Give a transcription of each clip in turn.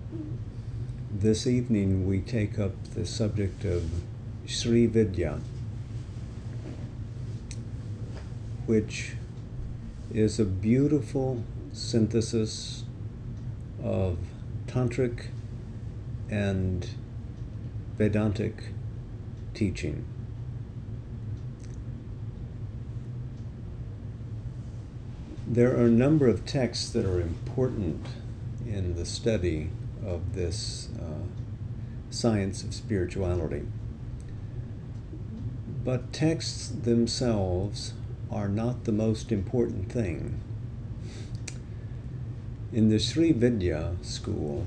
This evening we take up the subject of Sri Vidya, which is a beautiful synthesis of Tantric and Vedantic teaching. There are a number of texts that are important in the study of this science of spirituality. But texts themselves are not the most important thing. In the Sri Vidya school,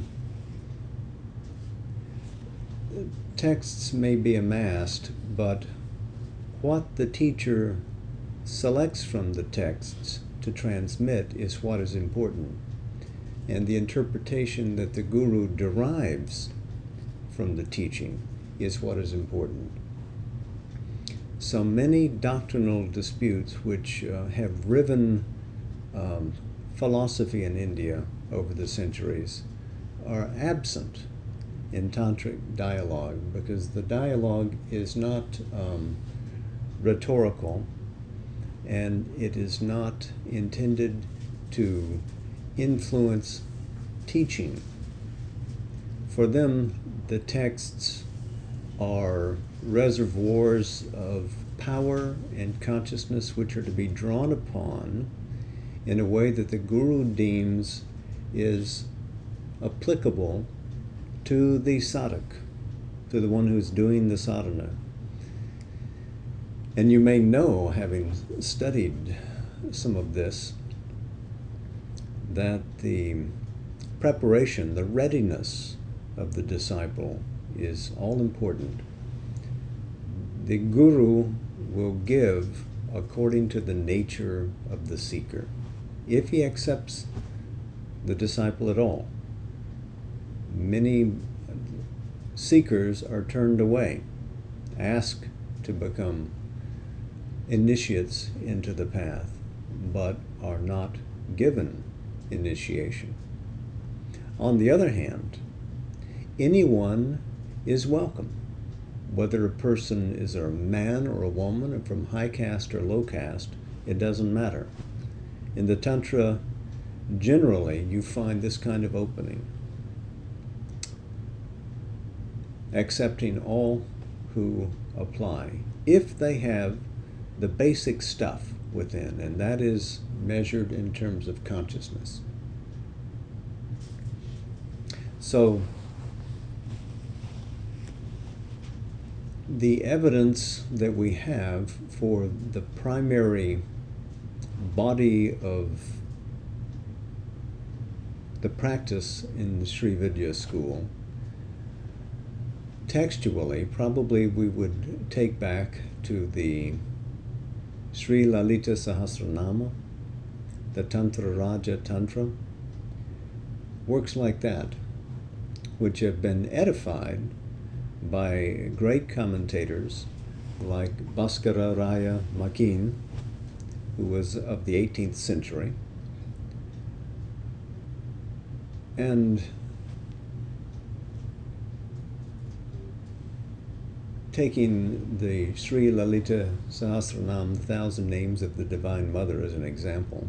texts may be amassed, but what the teacher selects from the texts to transmit is what is important. And the interpretation that the guru derives from the teaching is what is important. So many doctrinal disputes which have riven philosophy in India over the centuries are absent in Tantric dialogue, because the dialogue is not rhetorical, and it is not intended to influence teaching. For them, the texts are reservoirs of power and consciousness which are to be drawn upon in a way that the guru deems is applicable to the sadhak, to the one who's doing the sadhana. And you may know, having studied some of this, that the preparation, the readiness of the disciple is all important. The guru will give according to the nature of the seeker, if he accepts the disciple at all. Many seekers are turned away, asked to become initiates into the path, but are not given initiation. On the other hand, anyone is welcome, whether a person is a man or a woman, or from high caste or low caste, it doesn't matter. In the Tantra, generally, you find this kind of opening, accepting all who apply, if they have the basic stuff within, and that is measured in terms of consciousness. So, the evidence that we have for the primary body of the practice in the Sri Vidya school, textually, probably we would take back to the Sri Lalita Sahasranama, the Tantra Raja Tantra, works like that, which have been edified by great commentators like Bhaskara Raya Makin, who was of the 18th century, and taking the Sri Lalita Sahasranam, the 1,000 Names of the Divine Mother, as an example,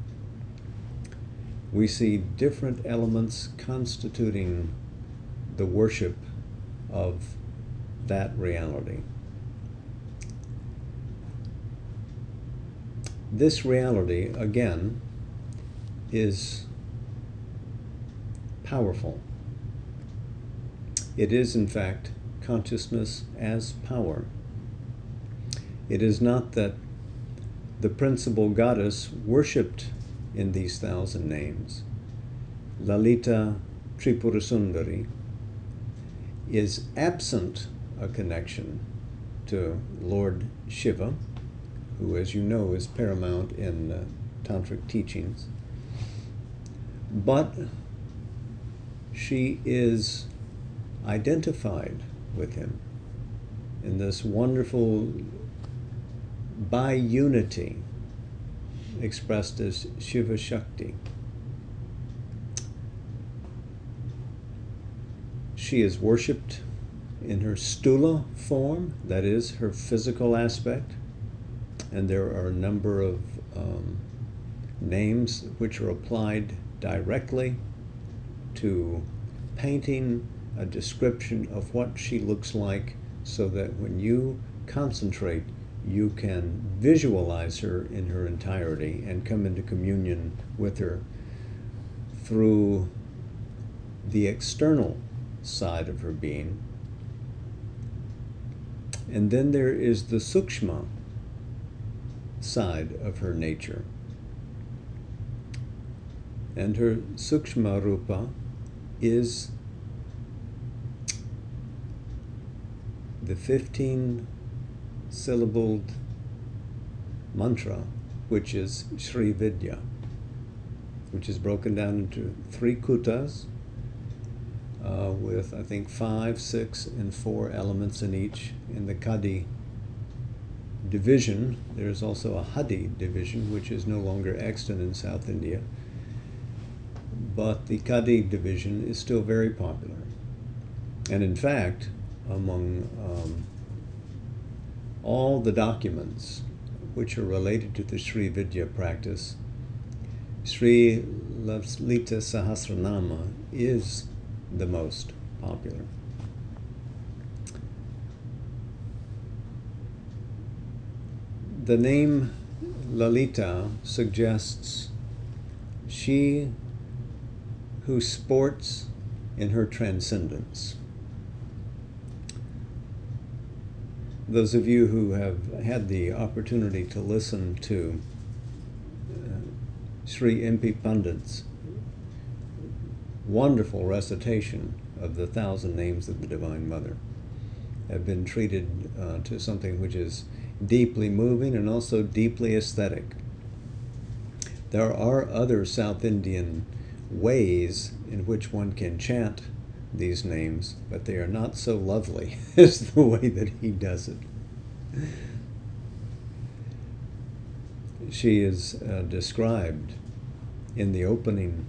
we see different elements constituting the worship of that reality. This reality, again, is powerful. It is, in fact, consciousness as power. It is not that the principal goddess worshipped in these 1,000 names, Lalita Tripurasundari, is absent a connection to Lord Shiva, who, as you know, is paramount in Tantric teachings, but she is identified with him in this wonderful bi-unity expressed as Shiva Shakti. She is worshipped in her stula form, that is, her physical aspect. And there are a number of names which are applied directly to painting a description of what she looks like, so that when you concentrate, you can visualize her in her entirety and come into communion with her through the external side of her being. And then there is the sukshma side of her nature. And her sukshma rupa is the 15-syllabled mantra, which is Sri Vidya, which is broken down into 3 kutas, with I think 5, 6, and 4 elements in each. In the Kadi division, there's also a Hadi division, which is no longer extant in South India, but the Kadi division is still very popular. And in fact, among all the documents which are related to the Sri Vidya practice, Sri Lalita Sahasranama is the most popular. The name Lalita suggests she who sports in her transcendence. Those of you who have had the opportunity to listen to Sri M.P. Pandit's wonderful recitation of the 1,000 names of the Divine Mother have been treated to something which is deeply moving and also deeply aesthetic. There are other South Indian ways in which one can chant these names, but they are not so lovely as the way that he does it. She is described in the opening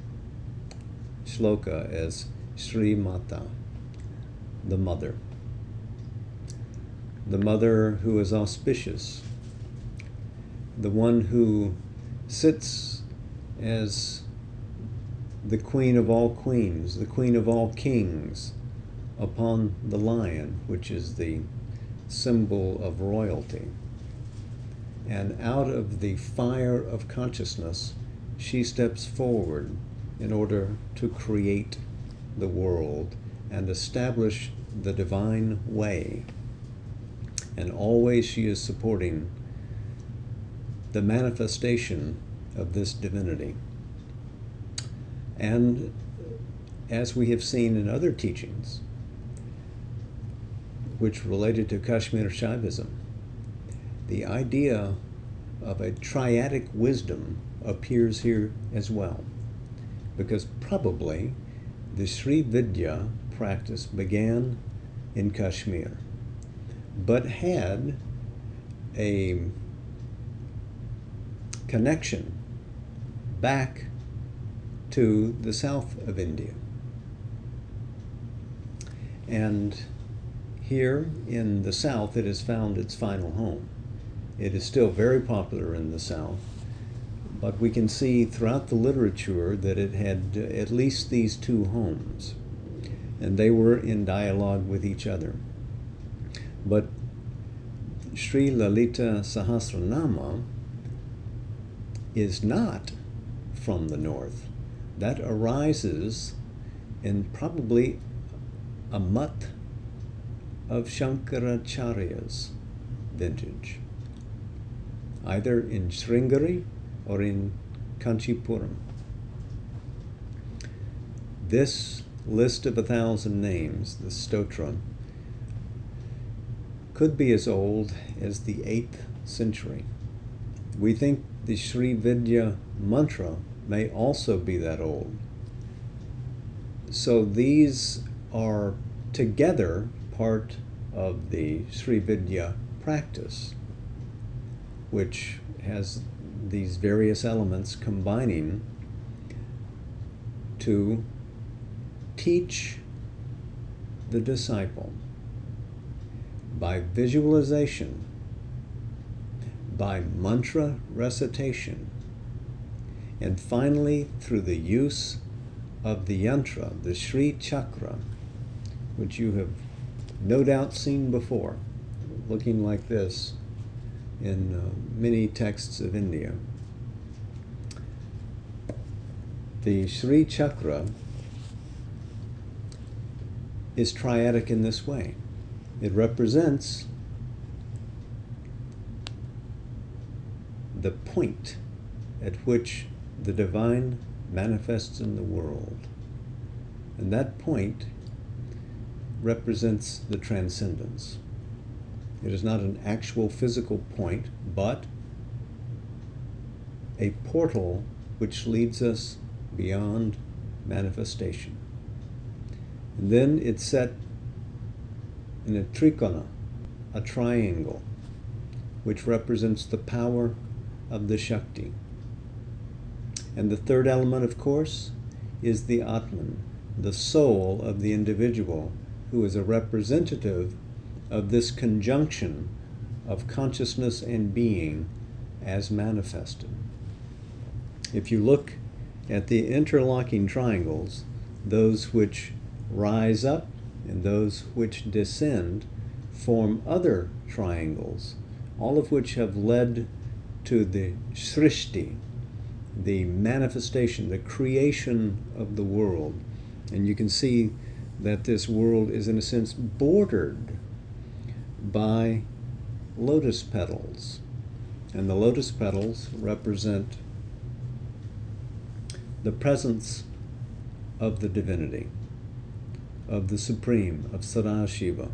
shloka as Sri Mata, the mother who is auspicious, the one who sits as the queen of all queens, the queen of all kings, upon the lion, which is the symbol of royalty. And out of the fire of consciousness, she steps forward in order to create the world and establish the divine way. And always she is supporting the manifestation of this divinity. And as we have seen in other teachings, which related to Kashmir Shaivism, the idea of a triadic wisdom appears here as well, because probably the Sri Vidya practice began in Kashmir, but had a connection back to the south of India. And here in the south, it has found its final home. It is still very popular in the south, but we can see throughout the literature that it had at least these 2 homes, and they were in dialogue with each other. But Sri Lalita Sahasranama is not from the north. That arises in probably a mutt of Shankaracharya's vintage, either in Sringeri or in Kanchipuram. This list of 1,000 names, the stotra, could be as old as the 8th century. We think the Sri Vidya mantra may also be that old. So these are together part of the Sri Vidya practice, which has these various elements combining to teach the disciple by visualization, by mantra recitation, and finally through the use of the yantra, the Sri Chakra, which you have no doubt seen before, looking like this in many texts of India. The Sri Chakra is triadic in this way. It represents the point at which the divine manifests in the world. And that point represents the transcendence. It is not an actual physical point, but a portal which leads us beyond manifestation. And then it's set in a trikona, a triangle, which represents the power of the Shakti. And the third element, of course, is the Atman, the soul of the individual, who is a representative of this conjunction of consciousness and being as manifested. If you look at the interlocking triangles, those which rise up and those which descend form other triangles, all of which have led to the Srishti, the manifestation, the creation of the world. And you can see that this world is in a sense bordered by lotus petals. And the lotus petals represent the presence of the divinity, of the Supreme, of Sadashiva.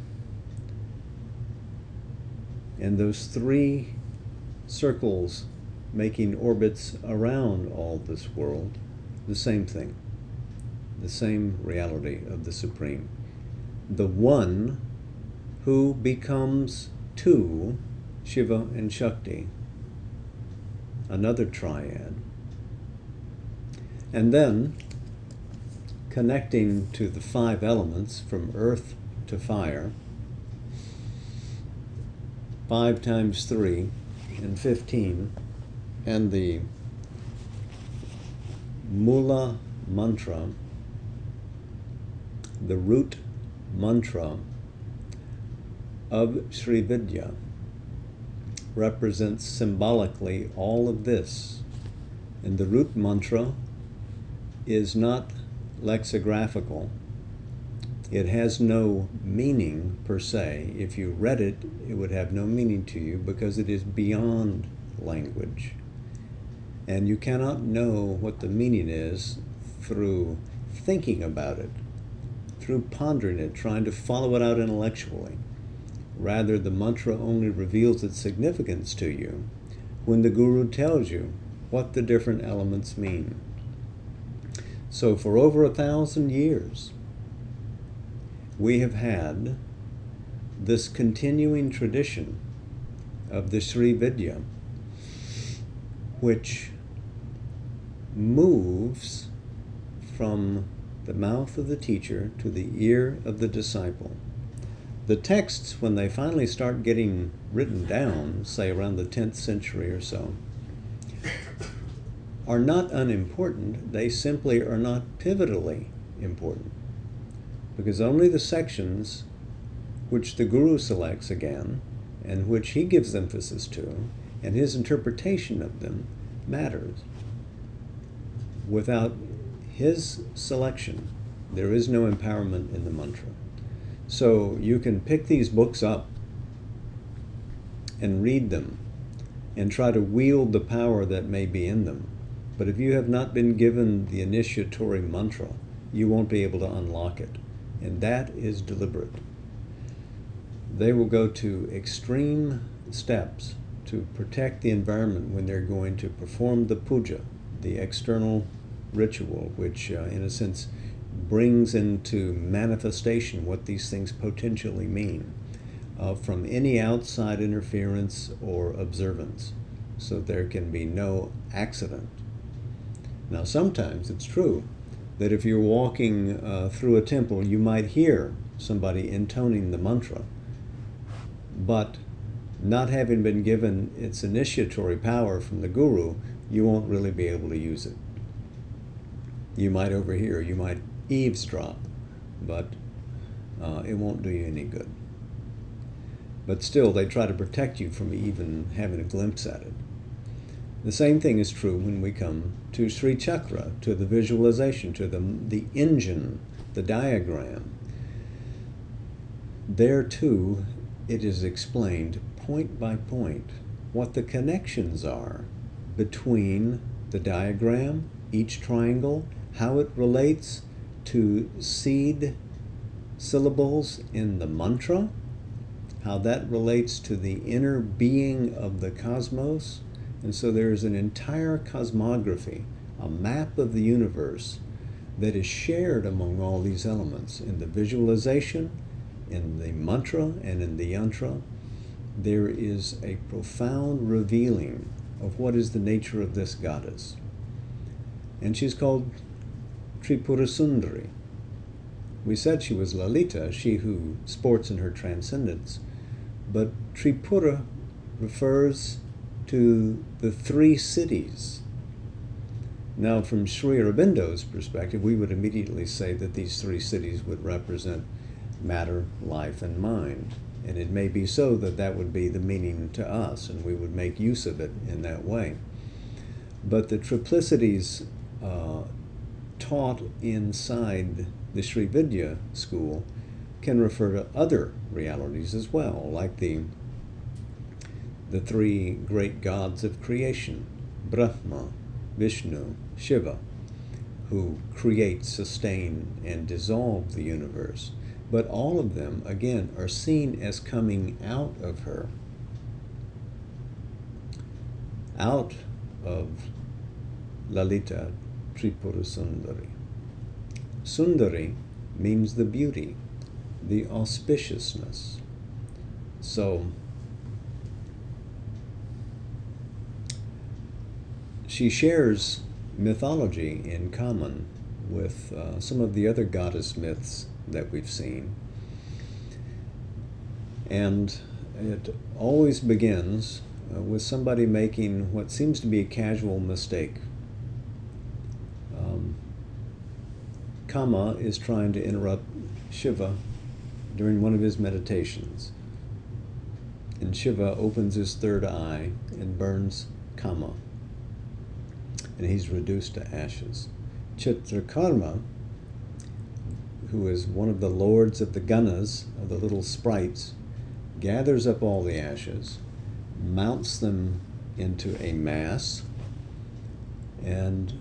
And those three circles making orbits around all this world, the same thing, the same reality of the Supreme. The one who becomes two, Shiva and Shakti, another triad. And then, connecting to the 5 elements from earth to fire, 5 times 3 and 15, and the Mula mantra, the root mantra of Sri Vidya, represents symbolically all of this. And the root mantra is not lexicographical. It has no meaning per se. If you read it, it would have no meaning to you because it is beyond language. And you cannot know what the meaning is through thinking about it, through pondering it, trying to follow it out intellectually. Rather, the mantra only reveals its significance to you when the Guru tells you what the different elements mean. So for over 1,000 years, we have had this continuing tradition of the Sri Vidya, which moves from the mouth of the teacher to the ear of the disciple. The texts, when they finally start getting written down, say around the 10th century or so, are not unimportant. They simply are not pivotally important, because only the sections which the Guru selects again, and which he gives emphasis to, and his interpretation of them matters. Without his selection, there is no empowerment in the mantra. So you can pick these books up and read them and try to wield the power that may be in them. But if you have not been given the initiatory mantra, you won't be able to unlock it. And that is deliberate. They will go to extreme steps to protect the environment when they're going to perform the puja, the external ritual, which in a sense brings into manifestation what these things potentially mean from any outside interference or observance, so there can be no accident. Now, sometimes it's true that if you're walking through a temple, you might hear somebody intoning the mantra, but not having been given its initiatory power from the guru, you won't really be able to use it. You might overhear, you might eavesdrop, but it won't do you any good. But still, they try to protect you from even having a glimpse at it. The same thing is true when we come to Sri Chakra, to the visualization, to the engine, the diagram. There too, it is explained point by point what the connections are between the diagram, each triangle, how it relates to seed syllables in the mantra, how that relates to the inner being of the cosmos. And so there's an entire cosmography, a map of the universe that is shared among all these elements in the visualization, in the mantra, and in the yantra. There is a profound revealing of what is the nature of this goddess. And she's called Tripura Sundari. We said she was Lalita, she who sports in her transcendence, but Tripura refers to the three cities. Now, from Sri Aurobindo's perspective, we would immediately say that these three cities would represent matter, life, and mind. And it may be so that that would be the meaning to us, and we would make use of it in that way. But the triplicities taught inside the Sri Vidya school can refer to other realities as well, like the three great gods of creation, Brahma, Vishnu, Shiva, who create, sustain, and dissolve the universe. But all of them, again, are seen as coming out of her, out of Lalita Tripura Sundari. Sundari means the beauty, the auspiciousness. So, she shares mythology in common with some of the other goddess myths that we've seen. And it always begins with somebody making what seems to be a casual mistake. Kama is trying to interrupt Shiva during one of his meditations. And Shiva opens his third eye and burns Kama. And he's reduced to ashes. Chitrakarma, who is one of the lords of the Ganas, of the little sprites, gathers up all the ashes, mounts them into a mass, and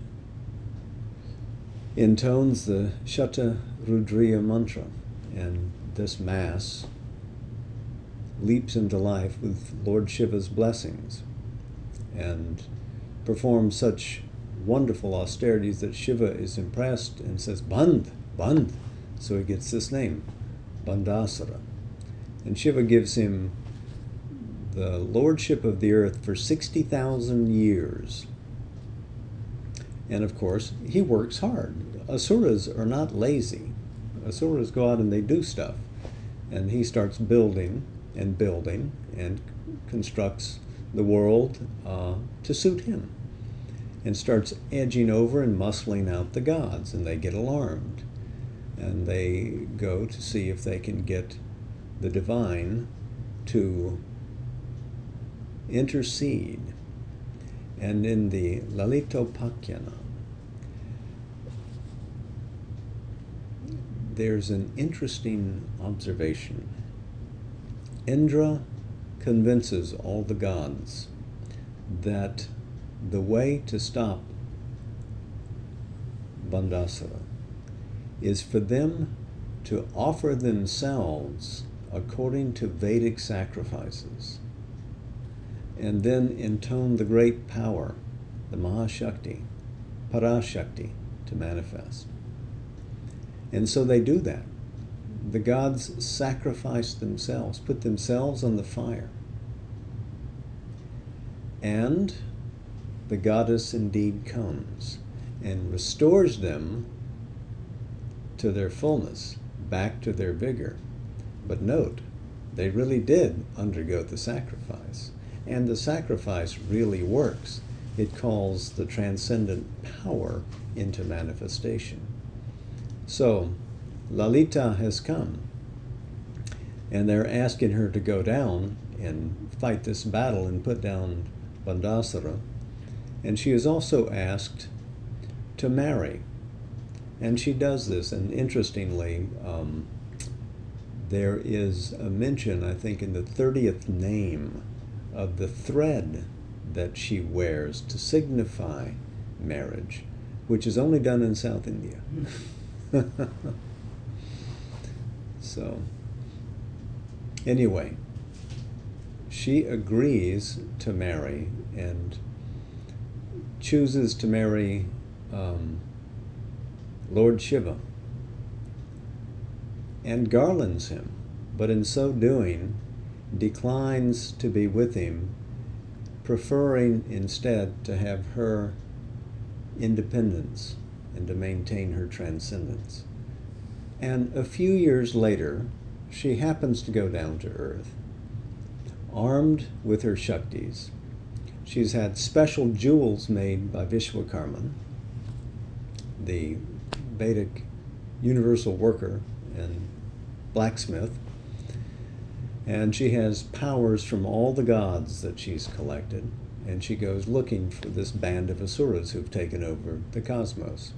intones the Shata Rudriya mantra. And this mass leaps into life with Lord Shiva's blessings and performs such wonderful austerities that Shiva is impressed and says, Bandh, Bandh. So he gets this name, Bandhasara. And Shiva gives him the lordship of the earth for 60,000 years. And of course, he works hard. Asuras are not lazy. Asuras go out and they do stuff. And he starts building and building and constructs the world to suit him. And starts edging over and muscling out the gods. And they get alarmed. And they go to see if they can get the divine to intercede. And in the Lalitopakyana, there's an interesting observation. Indra convinces all the gods that the way to stop Bandhasara is for them to offer themselves according to Vedic sacrifices, and then intone the great power, the Mahashakti, Parashakti, to manifest. And so they do that. The gods sacrifice themselves, put themselves on the fire. And the goddess indeed comes and restores them to their fullness. back to their vigor. But note, they really did undergo the sacrifice. And the sacrifice really works. It calls the transcendent power into manifestation. So, Lalita has come, and they're asking her to go down and fight this battle and put down Bandasara. And she is also asked to marry. And she does this, and interestingly, there is a mention, I think, in the 30th name of the thread that she wears to signify marriage, which is only done in South India. So, anyway, she agrees to marry and chooses to marry Lord Shiva and garlands him, but in so doing declines to be with him, preferring instead to have her independence and to maintain her transcendence. And a few years later, she happens to go down to earth, armed with her Shaktis. She's had special jewels made by Vishwakarma, the Vedic universal worker and blacksmith, and she has powers from all the gods that she's collected, and she goes looking for this band of asuras who've taken over the cosmos.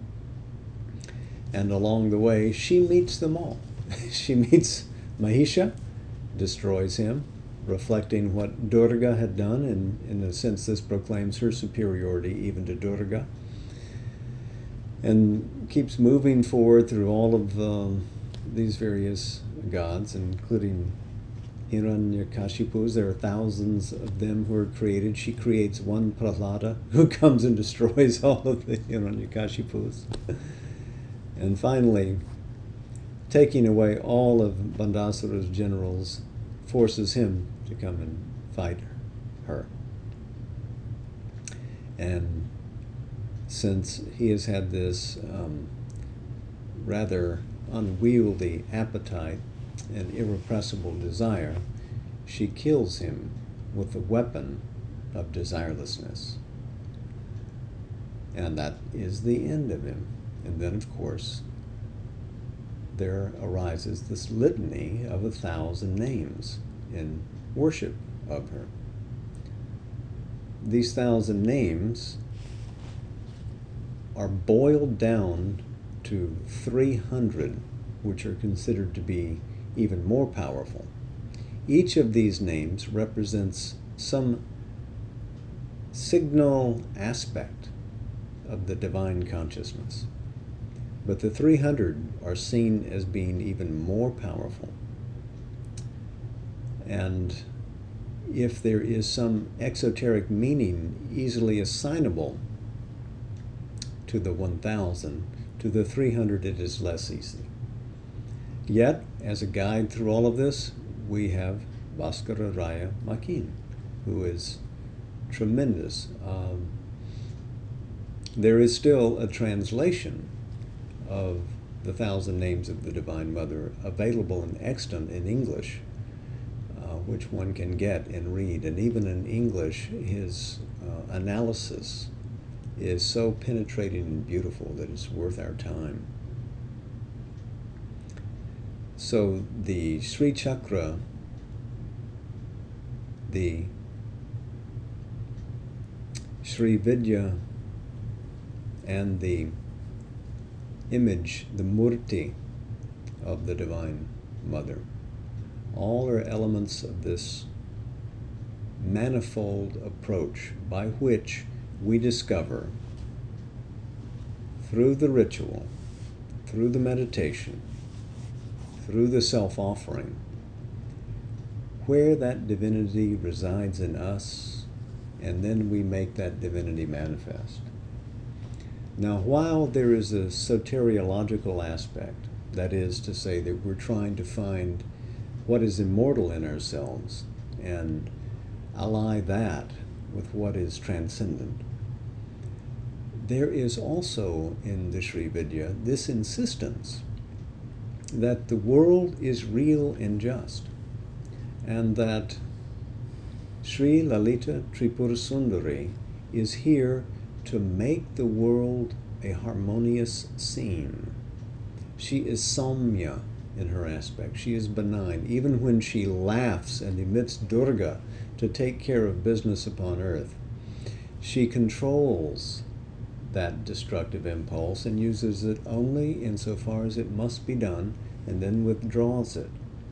And along the way, she meets them all. She meets Mahisha, destroys him, reflecting what Durga had done, and in a sense this proclaims her superiority even to Durga, and keeps moving forward through all of these various gods, including Hiranyakashipus. There are thousands of them who are created. She creates one Prahlada who comes and destroys all of the Hiranyakashipus. And finally, taking away all of Bandasara's generals, forces him to come and fight her. And since he has had this rather unwieldy appetite and irrepressible desire, she kills him with the weapon of desirelessness. And that is the end of him. And then, of course, there arises this litany of 1,000 names in worship of her. These 1,000 names are boiled down to 300, which are considered to be even more powerful. Each of these names represents some signal aspect of the divine consciousness. But the 300 are seen as being even more powerful. And if there is some exoteric meaning easily assignable to the 1,000, to the 300 it is less easy. Yet, as a guide through all of this, we have Bhaskara Raya Makin, who is tremendous. There is still a translation of the 1,000 Names of the Divine Mother available and extant in English, which one can get and read. And even in English, his analysis is so penetrating and beautiful that it's worth our time. So the Sri Chakra, the Sri Vidya, and the image, the Murti of the Divine Mother, all are elements of this manifold approach by which we discover, through the ritual, through the meditation, through the self-offering, where that divinity resides in us, and then we make that divinity manifest. Now, while there is a soteriological aspect, that is to say that we're trying to find what is immortal in ourselves and ally that with what is transcendent, there is also in the Sri Vidya this insistence that the world is real and just, and that Sri Lalita Tripurasundari is here to make the world a harmonious scene. She is Saumya in her aspect. She is benign. Even when she laughs and emits Durga to take care of business upon earth, she controls that destructive impulse and uses it only insofar as it must be done, and then withdraws it.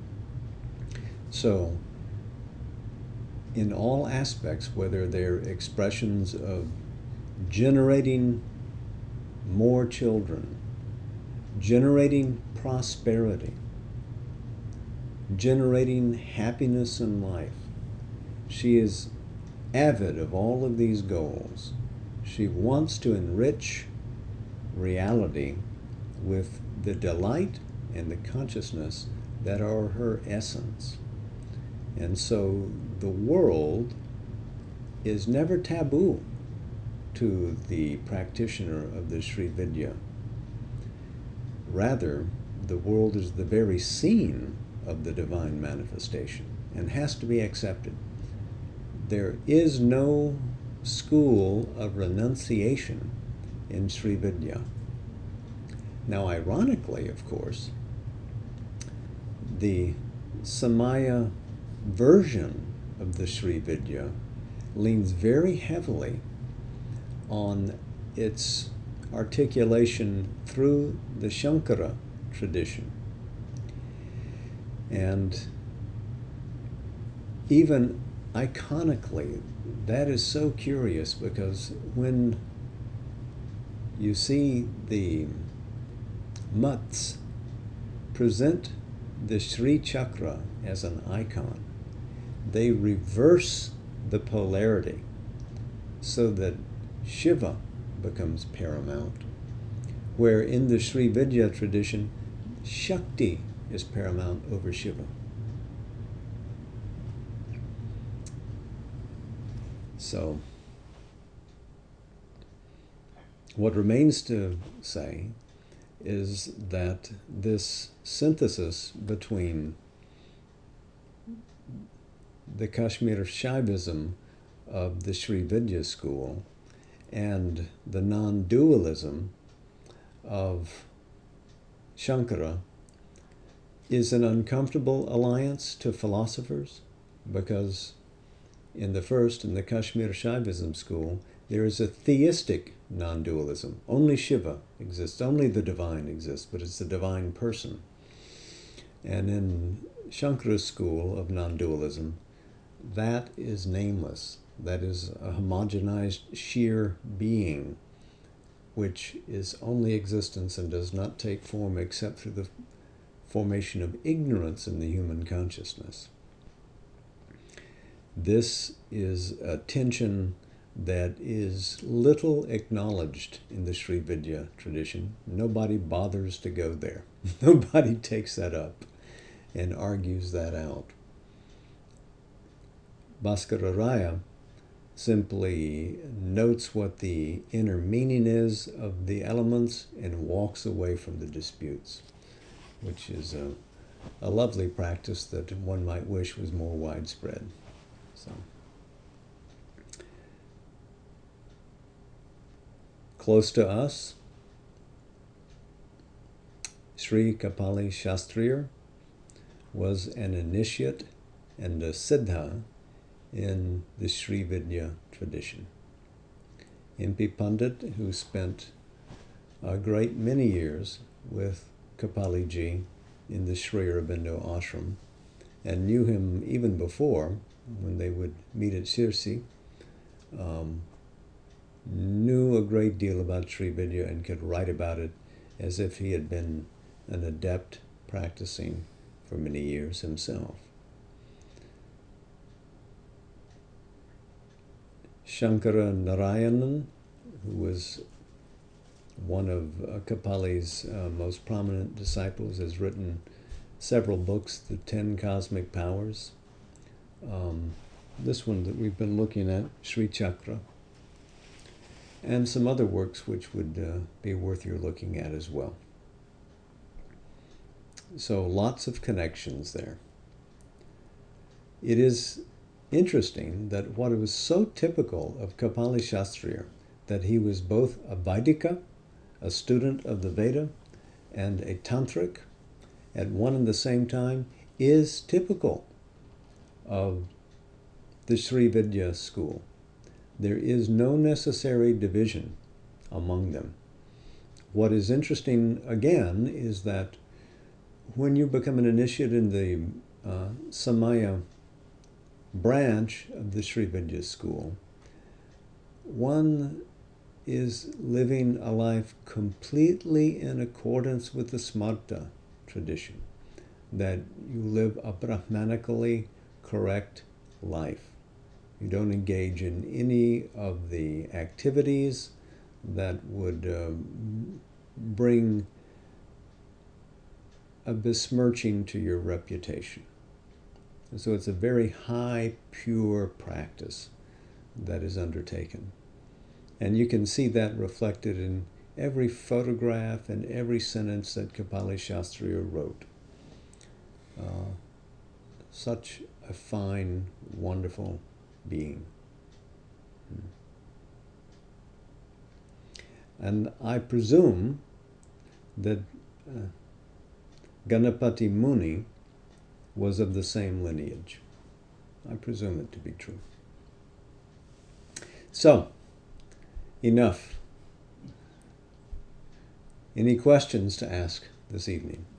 So, in all aspects, whether they're expressions of generating more children, generating prosperity, generating happiness in life, she is avid of all of these goals. She wants to enrich reality with the delight and the consciousness that are her essence. And so the world is never taboo to the practitioner of the Sri Vidya. Rather, the world is the very scene of the divine manifestation and has to be accepted. There is no school of renunciation in Sri Vidya. Now, ironically, of course, the Samaya version of the Sri Vidya leans very heavily on its articulation through the Shankara tradition. And even iconically, that is so curious, because when you see the Mutts present the Sri Chakra as an icon, they reverse the polarity so that Shiva becomes paramount, where in the Sri Vidya tradition, Shakti is paramount over Shiva. So, what remains to say is that this synthesis between the Kashmir Shaivism of the Sri Vidya school and the non-dualism of Shankara is an uncomfortable alliance to philosophers, because in the first, in the Kashmir Shaivism school, there is a theistic non-dualism. Only Shiva exists, only the divine exists, but it's the divine person. And in Shankara's school of non-dualism, that is nameless. That is a homogenized sheer being, which is only existence and does not take form except through the formation of ignorance in the human consciousness. This is a tension that is little acknowledged in the Sri Vidya tradition. Nobody bothers to go there. Nobody takes that up and argues that out. Bhaskararaya simply notes what the inner meaning is of the elements and walks away from the disputes, which is a lovely practice that one might wish was more widespread. So, close to us, Sri Kapali Shastriya was an initiate and a siddha in the Sri Vidya tradition. M.P. Pandit, who spent a great many years with Kapali Ji in the Sri Aurobindo ashram, and knew him even before, when they would meet at Sirsi, knew a great deal about Sri Vidya and could write about it as if he had been an adept practicing for many years himself. Shankara Narayanan, who was one of Kapali's most prominent disciples, has written several books, The 10 Cosmic Powers. This one that we've been looking at, Sri Chakra, and some other works which would be worth your looking at as well. So lots of connections there. It is interesting that what was so typical of Kapali Shastriya, that he was both a Vaidika, a student of the Veda, and a Tantric at one and the same time, is typical of the Sri Vidya school. There is no necessary division among them. What is interesting, again, is that when you become an initiate in the Samaya branch of the Sri Vidya school, one is living a life completely in accordance with the Smarta tradition, that you live a Brahmanically correct life. You don't engage in any of the activities that would bring a besmirching to your reputation. And so it's a very high, pure practice that is undertaken. And you can see that reflected in every photograph and every sentence that Kapali Shastriya wrote. Such a fine, wonderful being. And I presume that Ganapati Muni was of the same lineage. I presume it to be true. So, enough. Any questions to ask this evening?